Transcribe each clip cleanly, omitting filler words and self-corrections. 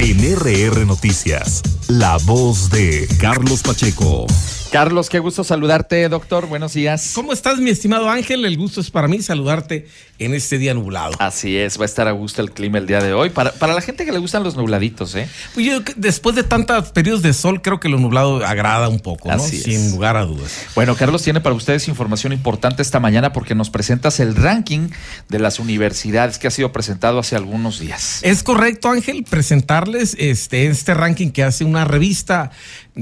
En RR Noticias, la voz de Carlos Pacheco. Carlos, qué gusto saludarte, doctor. Buenos días. ¿Cómo estás, mi estimado Ángel? El gusto es para mí saludarte en este día nublado. Así es, va a estar a gusto el clima el día de hoy. Para la gente que le gustan los nubladitos, ¿eh? Pues yo, después de tantos periodos de sol, creo que lo nublado agrada un poco, ¿no? Así es. Sin lugar a dudas. Bueno, Carlos tiene para ustedes información importante esta mañana porque nos presentas el ranking de las universidades que ha sido presentado hace algunos días. Es correcto, Ángel, presentarles este ranking que hace una revista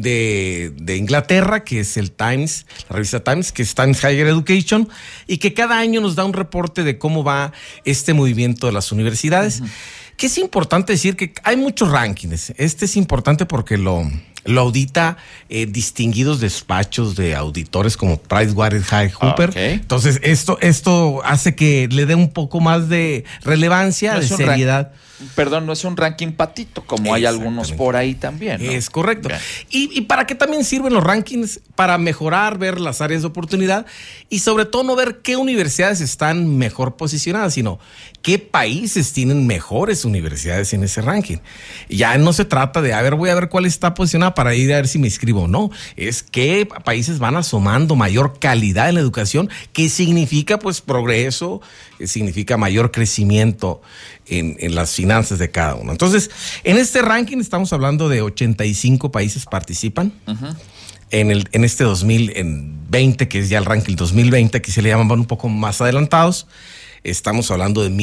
de Inglaterra, que es el Times, la revista Times, que es Times Higher Education, y que cada año nos da un reporte de cómo va este movimiento de las universidades. Que es importante decir que hay muchos rankings. Este es importante porque lo audita distinguidos despachos de auditores como PricewaterhouseCoopers. Okay. Entonces, esto hace que le dé un poco más de relevancia, No de es un seriedad. Perdón, no es un ranking patito, como hay algunos por ahí también, ¿no? Es correcto. Okay. ¿Y para qué también sirven los rankings? Para mejorar, ver las áreas de oportunidad y sobre todo no ver qué universidades están mejor posicionadas, sino qué países tienen mejores universidades en ese ranking. Ya no se trata de, voy a ver cuál está posicionada para ir a ver si me inscribo o no. Es qué países van asomando mayor calidad en la educación, que significa pues progreso, que significa mayor crecimiento en las finanzas de cada uno. Entonces, en este ranking estamos hablando de 85 países participan. Uh-huh. En este 2020, que es ya el ranking 2020, que se le llaman un poco más adelantados, estamos hablando de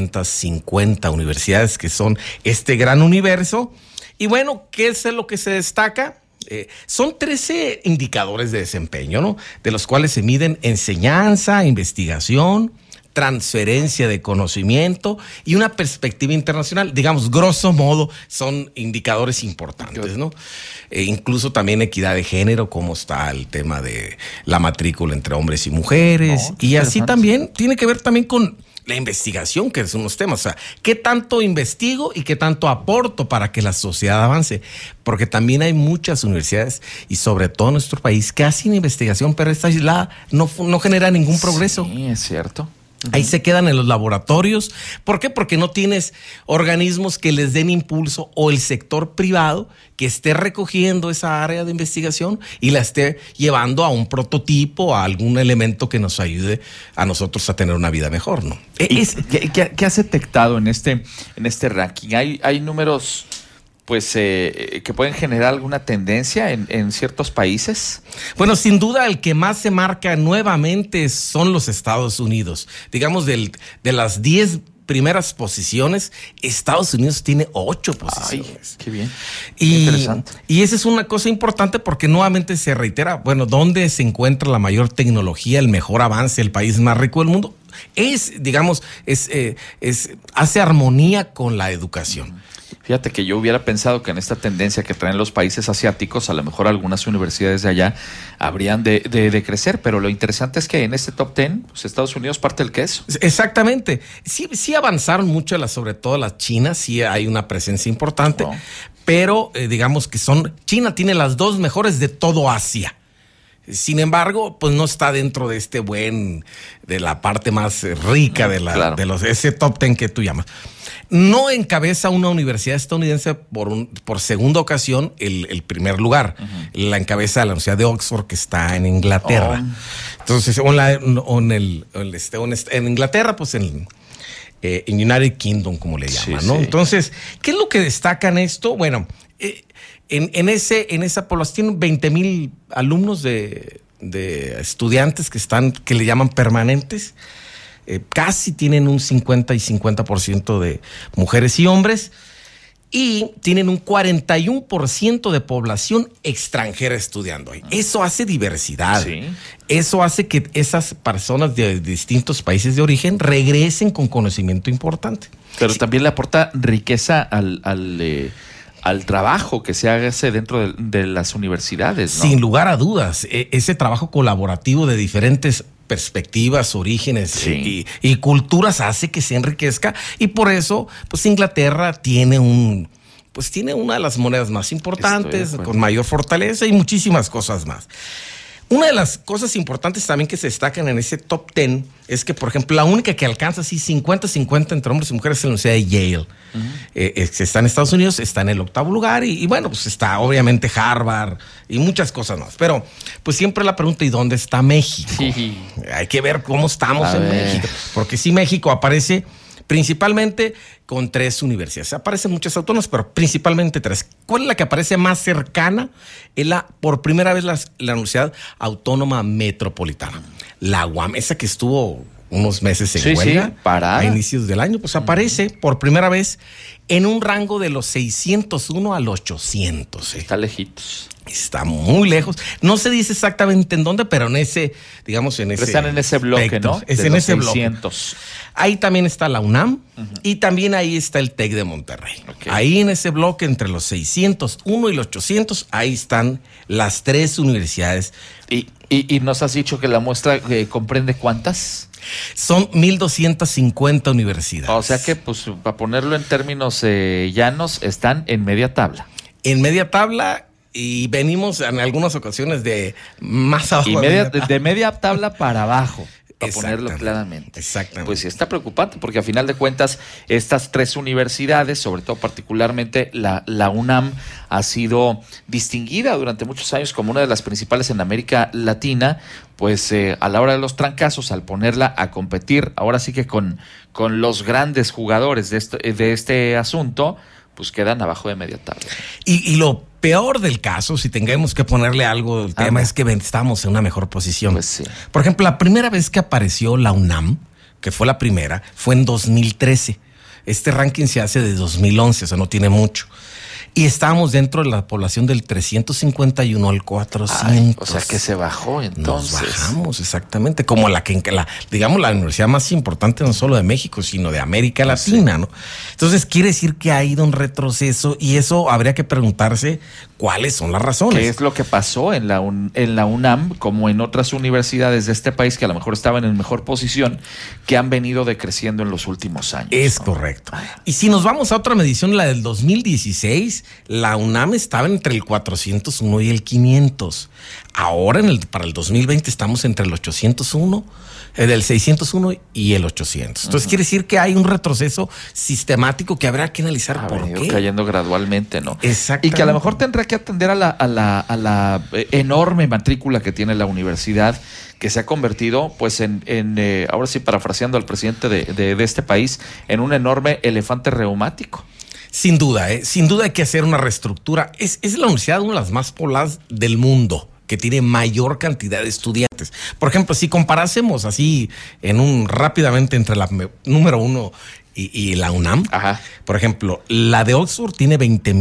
1,250 universidades que son este gran universo. Y bueno, ¿qué es lo que se destaca? Son 13 indicadores de desempeño, ¿no? De los cuales se miden enseñanza, investigación, transferencia de conocimiento y una perspectiva internacional. Digamos, grosso modo, son indicadores importantes, ¿no? Incluso también equidad de género, cómo está el tema de la matrícula entre hombres y mujeres. Y así también tiene que ver también con la investigación, que son los temas. O sea, ¿qué tanto investigo y qué tanto aporto para que la sociedad avance? Porque también hay muchas universidades, y sobre todo en nuestro país, que hacen investigación, pero está aislada, no genera ningún progreso. Sí, es cierto. Ahí se quedan en los laboratorios. ¿Por qué? Porque no tienes organismos que les den impulso o el sector privado que esté recogiendo esa área de investigación y la esté llevando a un prototipo, a algún elemento que nos ayude a nosotros a tener una vida mejor, ¿no? ¿Qué has detectado en este ranking? ¿Hay números pues que pueden generar alguna tendencia en ciertos países? Bueno, sin duda el que más se marca nuevamente son los Estados Unidos. Digamos, de las 10 primeras posiciones, Estados Unidos tiene 8 posiciones. Ay, qué bien. Interesante. Y esa es una cosa importante porque nuevamente se reitera, bueno, ¿dónde se encuentra la mayor tecnología, el mejor avance, el país más rico del mundo? Hace armonía con la educación. Fíjate que yo hubiera pensado que en esta tendencia que traen los países asiáticos, a lo mejor algunas universidades de allá habrían de crecer, pero lo interesante es que en este top 10, pues Estados Unidos parte del queso. Exactamente. Sí avanzaron mucho, sobre todo las chinas, sí hay una presencia importante, pero digamos que China tiene las 2 mejores de todo Asia. Sin embargo, pues no está dentro de de la parte más rica de ese top 10 que tú llamas. No encabeza una universidad estadounidense por segunda ocasión el primer lugar. Uh-huh. La encabeza la Universidad de Oxford, que está en Inglaterra. Entonces, en Inglaterra, pues en United Kingdom, como le llaman, ¿no? Sí. Entonces, ¿qué es lo que destaca en esto? Bueno, en esa población tienen 20,000 alumnos de estudiantes que le llaman permanentes. Casi tienen un 50 y 50% de mujeres y hombres, y tienen un 41% de población extranjera estudiando ahí. Eso hace diversidad. Sí. Eso hace que esas personas de distintos países de origen regresen con conocimiento importante. Pero también le aporta riqueza al trabajo que se hace dentro de las universidades, ¿no? Sin lugar a dudas, ese trabajo colaborativo de diferentes perspectivas, orígenes y culturas hace que se enriquezca, y por eso pues Inglaterra tiene una de las monedas más importantes, con mayor fortaleza y muchísimas cosas más. Una de las cosas importantes también que se destacan en ese top 10 es que, por ejemplo, la única que alcanza así 50-50 entre hombres y mujeres es la Universidad de Yale. Está en Estados Unidos, está en el 8º lugar y bueno, pues está obviamente Harvard y muchas cosas más. Pero pues siempre la pregunta, ¿y dónde está México? Sí. Hay que ver cómo estamos en México. Porque sí, México aparece principalmente con 3 universidades. Aparecen muchas autónomas, pero principalmente 3. ¿Cuál es la que aparece más cercana? Es por primera vez la Universidad Autónoma Metropolitana. La UAM, esa que estuvo unos meses en huelga a inicios del año, pues aparece por primera vez en un rango de los 601 al 800. Está lejitos. Está muy lejos. No se dice exactamente en dónde, pero en ese, digamos, en ese. Están en ese bloque, espectro, ¿no? Es en ese 600. Bloque. Ahí también está la UNAM y también ahí está el TEC de Monterrey. Okay. Ahí en ese bloque entre los 601 y los 800, ahí están las 3 universidades. ¿Y nos has dicho que la muestra comprende cuántas? Son 1,250 universidades. O sea que, pues, para ponerlo en términos llanos, están en media tabla. En media tabla. Y venimos en algunas ocasiones de más abajo. Y de media tabla para abajo, para ponerlo claramente. Exactamente. Pues sí está preocupante, porque a final de cuentas, estas 3 universidades, sobre todo particularmente la UNAM, ha sido distinguida durante muchos años como una de las principales en América Latina, pues a la hora de los trancazos, al ponerla a competir, ahora sí que con los grandes jugadores de este asunto, pues quedan abajo de media tabla. Y lo peor del caso, si tengamos que ponerle algo al tema, es que estamos en una mejor posición. Pues sí. Por ejemplo, la primera vez que apareció la UNAM, que fue la primera, fue en 2013. Este ranking se hace de 2011, o sea, no tiene mucho. Y estábamos dentro de la población del 351 al 400. O sea que se bajó entonces. Nos bajamos, exactamente. Como digamos, la universidad más importante no solo de México, sino de América Latina, sí. ¿No? Entonces quiere decir que ha ido un retroceso y eso habría que preguntarse cuáles son las razones. ¿Qué es lo que pasó en la UNAM, como en otras universidades de este país que a lo mejor estaban en mejor posición, que han venido decreciendo en los últimos años? Es correcto. Y si nos vamos a otra medición, la del 2016, la UNAM estaba entre el 401 y el 500. Ahora, para el 2020, estamos entre el 801, del 601 y el 800. Entonces, quiere decir que hay un retroceso sistemático que habrá que analizar por qué. Cayendo gradualmente, ¿no? Exactamente. Y que a lo mejor tendrá que atender a la enorme matrícula que tiene la universidad, que se ha convertido, pues, ahora sí, parafraseando al presidente de este país, en un enorme elefante reumático. Sin duda, sin duda hay que hacer una reestructura. Es la universidad una de las más pobladas del mundo, que tiene mayor cantidad de estudiantes. Por ejemplo, si comparásemos así rápidamente entre la número 1 y la UNAM, por ejemplo, la de Oxford tiene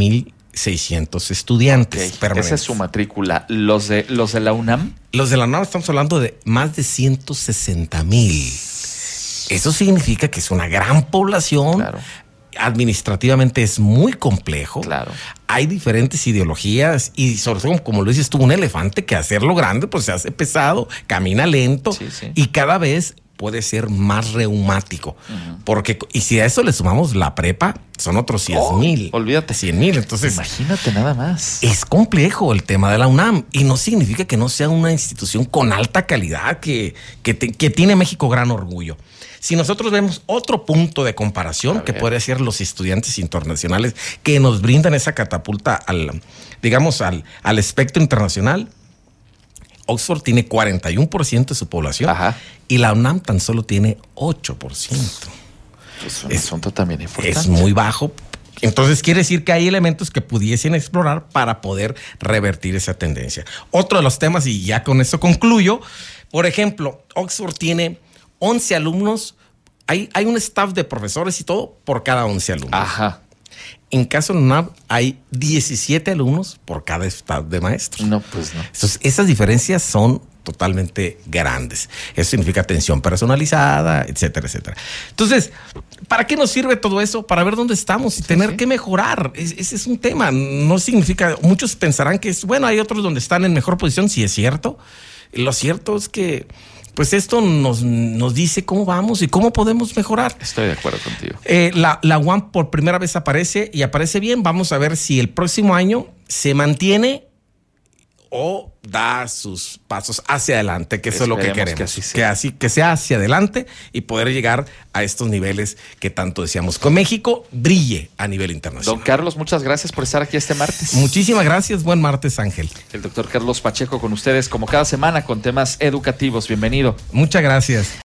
20,600 estudiantes per mes. Esa es su matrícula. ¿Los de la UNAM? Los de la UNAM estamos hablando de más de 160,000. Eso significa que es una gran población. Claro. Administrativamente es muy complejo. Claro. Hay diferentes ideologías y sobre todo, como lo dices tú, un elefante que hacerlo grande pues se hace pesado, camina lento y cada vez puede ser más reumático. Y si a eso le sumamos la prepa, son otros 100,000. Olvídate. 100,000. Entonces, imagínate nada más. Es complejo el tema de la UNAM y no significa que no sea una institución con alta calidad que tiene México gran orgullo. Si nosotros vemos otro punto de comparación que podría ser los estudiantes internacionales que nos brindan esa catapulta al espectro internacional, Oxford tiene 41% de su población y la UNAM tan solo tiene 8%. Es un asunto también importante. Es muy bajo. Entonces quiere decir que hay elementos que pudiesen explorar para poder revertir esa tendencia. Otro de los temas, y ya con eso concluyo, por ejemplo, Oxford tiene 11 alumnos, hay un staff de profesores y todo por cada 11 alumnos. En caso de UNAM hay 17 alumnos por cada staff de maestros. No, pues no. Entonces, esas diferencias son totalmente grandes. Eso significa atención personalizada, etcétera, etcétera. Entonces, ¿para qué nos sirve todo eso? Para ver dónde estamos y tener que mejorar. Ese es un tema. No significa, muchos pensarán que hay otros donde están en mejor posición, sí es cierto. Lo cierto es que pues esto nos dice cómo vamos y cómo podemos mejorar. Estoy de acuerdo contigo. La UAM por primera vez aparece y aparece bien. Vamos a ver si el próximo año se mantiene o da sus pasos hacia adelante, que eso es lo que Esperemos queremos. que Que sea hacia adelante y poder llegar a estos niveles que tanto deseamos. Con México brille a nivel internacional. Don Carlos, muchas gracias por estar aquí este martes. Muchísimas gracias. Buen martes, Ángel. El doctor Carlos Pacheco con ustedes como cada semana con temas educativos. Bienvenido. Muchas gracias.